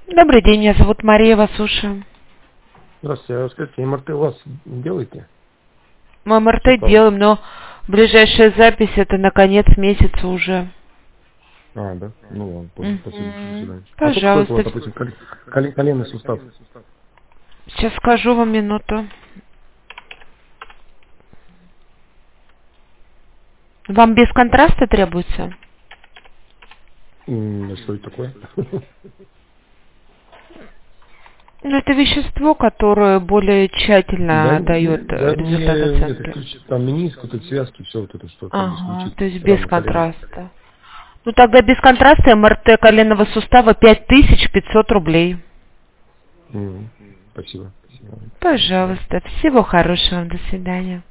Добрый день, меня зовут Мария, вас слушаю. Здравствуйте, а скажите, МРТ у вас делаете? Мы МРТ Светлана. делаем, но ближайшая запись это на конец месяца уже. А, да? Ну ладно, понял. Спасибо, до свидания. А что такое у Пожалуйста. вас, допустим, коленный сустав? Сейчас скажу вам минуту. Вам без контраста требуется? Что это такое? Ну, это вещество, которое более тщательно дает Да результат оценки. там мениск, вот эти связки, все вот это, что там Ага, звучит то есть без рано колено. контраста. Ну, тогда без контраста МРТ коленного сустава 5500 рублей. Спасибо. Пожалуйста. Всего хорошего. До свидания.